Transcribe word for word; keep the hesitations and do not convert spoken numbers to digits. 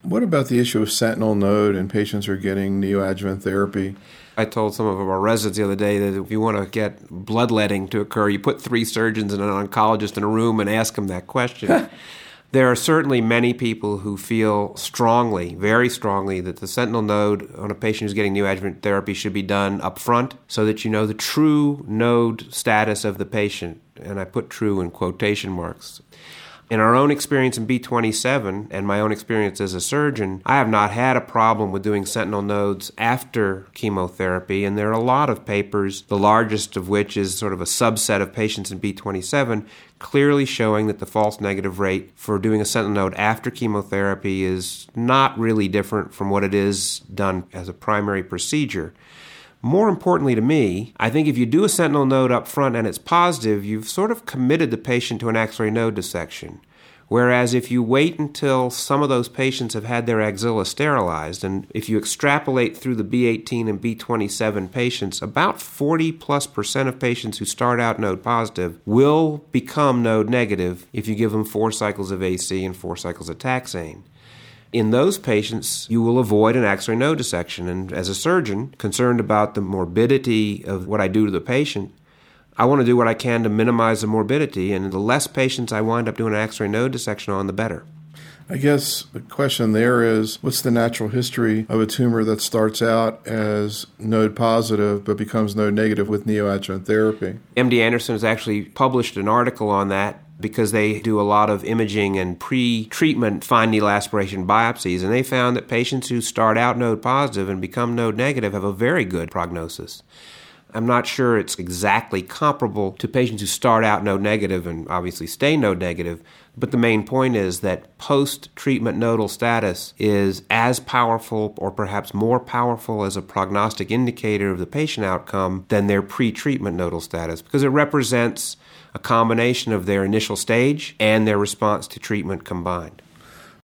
What about the issue of sentinel node in patients who are getting neoadjuvant therapy? I told some of our residents the other day that if you want to get bloodletting to occur, you put three surgeons and an oncologist in a room and ask them that question. There are certainly many people who feel strongly, very strongly, that the sentinel node on a patient who's getting neoadjuvant therapy should be done up front so that you know the true node status of the patient. And I put true in quotation marks. In our own experience in B twenty-seven and my own experience as a surgeon, I have not had a problem with doing sentinel nodes after chemotherapy, and there are a lot of papers, the largest of which is sort of a subset of patients in B twenty-seven, clearly showing that the false negative rate for doing a sentinel node after chemotherapy is not really different from what it is done as a primary procedure. More importantly to me, I think if you do a sentinel node up front and it's positive, you've sort of committed the patient to an X-ray node dissection. Whereas if you wait until some of those patients have had their axilla sterilized, and if you extrapolate through the B eighteen and B twenty-seven patients, about forty plus percent of patients who start out node positive will become node negative if you give them four cycles of A C and four cycles of taxane. In those patients, you will avoid an X-ray node dissection. And as a surgeon, concerned about the morbidity of what I do to the patient, I want to do what I can to minimize the morbidity. And the less patients I wind up doing an X-ray node dissection on, the better. I guess the question there is, what's the natural history of a tumor that starts out as node positive but becomes node negative with neoadjuvant therapy? M D Anderson has actually published an article on that, because they do a lot of imaging and pre-treatment fine needle aspiration biopsies, and they found that patients who start out node positive and become node negative have a very good prognosis. I'm not sure it's exactly comparable to patients who start out node negative and obviously stay node negative, but the main point is that post-treatment nodal status is as powerful or perhaps more powerful as a prognostic indicator of the patient outcome than their pre-treatment nodal status, because it represents a combination of their initial stage and their response to treatment combined.